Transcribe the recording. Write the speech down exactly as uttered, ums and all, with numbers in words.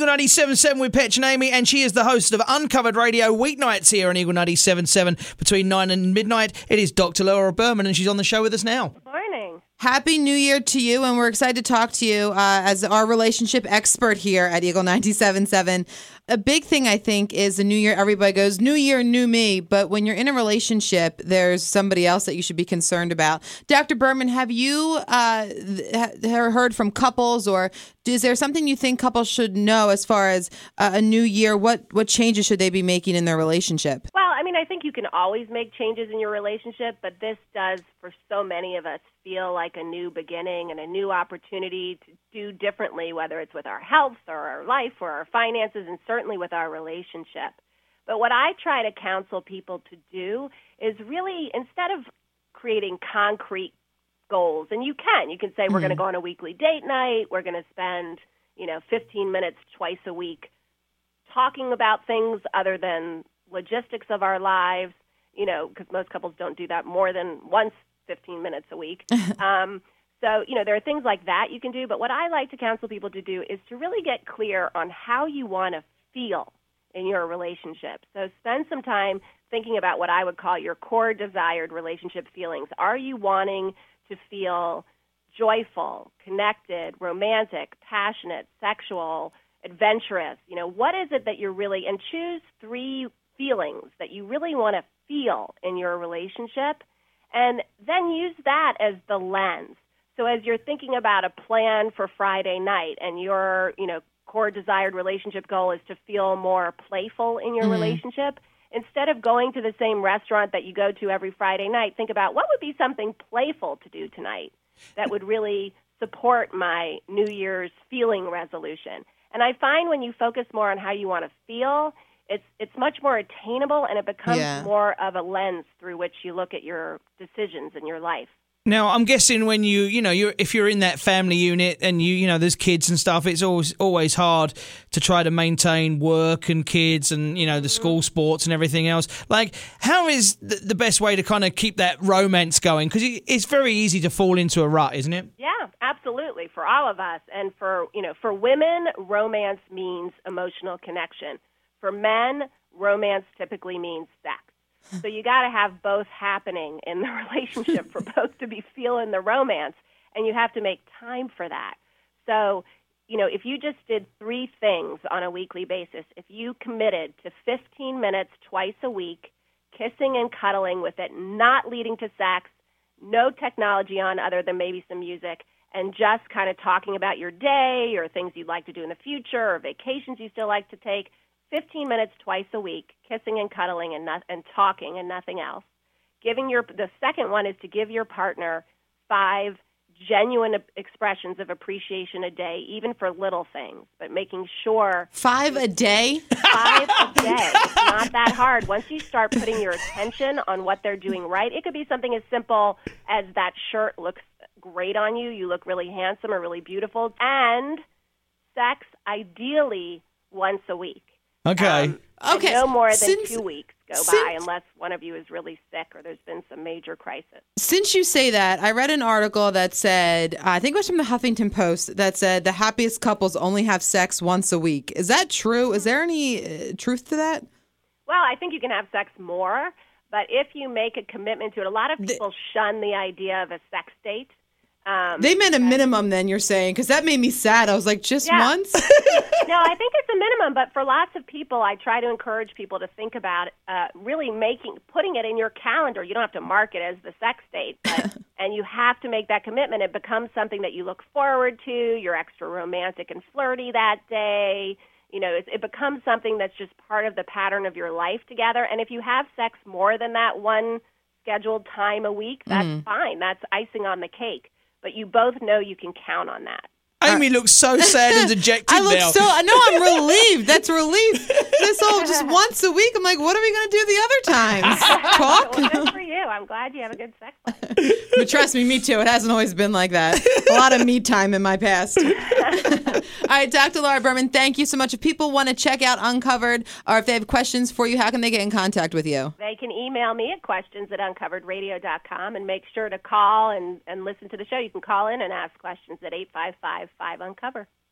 Eagle ninety-seven point seven with Petch and Amy, and she is the host of Uncovered Radio weeknights here on Eagle ninety-seven point seven between nine and midnight. It is Doctor Laura Berman, and she's on the show with us now. Morning. Happy New Year to you, and we're excited to talk to you uh, as our relationship expert here at Eagle ninety-seven point seven. A big thing, I think, is the new year, everybody goes, new year, new me. But when you're in a relationship, there's somebody else that you should be concerned about. Doctor Berman, have you uh, th- heard from couples, or is there something you think couples should know as far as uh, a new year? What, what changes should they be making in their relationship? Well, I mean, I think you can always make changes in your relationship, but this does, for so many of us, feel like a new beginning and a new opportunity to do differently, whether it's with our health or our life or our finances, and certainly with our relationship. But what I try to counsel people to do is really, instead of creating concrete goals, and you can, you can say, mm-hmm. we're going to go on a weekly date night, we're going to spend, you know, fifteen minutes twice a week talking about things other than logistics of our lives, you know, because most couples don't do that more than once fifteen minutes a week. um, so, you know, there are things like that you can do. But what I like to counsel people to do is to really get clear on how you want to feel in your relationship. So spend some time thinking about what I would call your core desired relationship feelings. Are you wanting to feel joyful, connected, romantic, passionate, sexual, adventurous? You know, what is it that you're really, and choose three feelings that you really want to feel in your relationship, and then use that as the lens. So as you're thinking about a plan for Friday night, and your, you know, core desired relationship goal is to feel more playful in your mm-hmm. relationship, instead of going to the same restaurant that you go to every Friday night, think about what would be something playful to do tonight that would really support my New Year's feeling resolution. And I find when you focus more on how you want to feel, it's it's much more attainable, and it becomes yeah. more of a lens through which you look at your decisions in your life. Now, I'm guessing when you, you know, you're if you're in that family unit and you, you know, there's kids and stuff, it's always always hard to try to maintain work and kids and, you know, the school sports and everything else. Like, how is the, the best way to kind of keep that romance going? Because it's very easy to fall into a rut, isn't it? Yeah, absolutely, for all of us. And for, you know, for women, romance means emotional connection. For men, romance typically means sex. So you got to have both happening in the relationship for both to be feeling the romance, and you have to make time for that. So, you know, if you just did three things on a weekly basis, if you committed to fifteen minutes twice a week, kissing and cuddling with it, not leading to sex, no technology on other than maybe some music, and just kind of talking about your day or things you'd like to do in the future or vacations you still like to take, fifteen minutes twice a week, kissing and cuddling and not, and talking and nothing else. Giving your the second one is to give your partner five genuine expressions of appreciation a day, even for little things, but making sure five a day. Five a day. It's not that hard. Once you start putting your attention on what they're doing right, it could be something as simple as that shirt looks great on you. You look really handsome or really beautiful, and sex ideally once a week. Okay. Um, okay. No more than since, two weeks go since, by unless one of you is really sick or there's been some major crisis. Since you say that, I read an article that said, I think it was from the Huffington Post, that said the happiest couples only have sex once a week. Is that true? Is there any uh, truth to that? Well, I think you can have sex more, but if you make a commitment to it, a lot of people the, shun the idea of a sex date. Um, they meant a minimum then, you're saying, because that made me sad. I was like, just yeah. once? No, I think it's a minimum, but for lots of people, I try to encourage people to think about uh, really making, putting it in your calendar. You don't have to mark it as the sex date, but, and you have to make that commitment. It becomes something that you look forward to. You're extra romantic and flirty that day. You know, it, it becomes something that's just part of the pattern of your life together. And if you have sex more than that one scheduled time a week, that's mm. fine. That's icing on the cake. But you both know you can count on that. Amy looks so sad and dejected I look now. so, I know I'm relieved. That's relief. This whole just once a week, I'm like, what are we going to do the other times? Talk? Well, good for you. I'm glad you have a good sex life. But trust me, me too. It hasn't always been like that. A lot of me time in my past. All right, Doctor Laura Berman, thank you so much. If people want to check out Uncovered, or if they have questions for you, how can they get in contact with you? They can email me at questions at uncovered radio dot com, and make sure to call and, and listen to the show. You can call in and ask questions at eight five five, five uncover.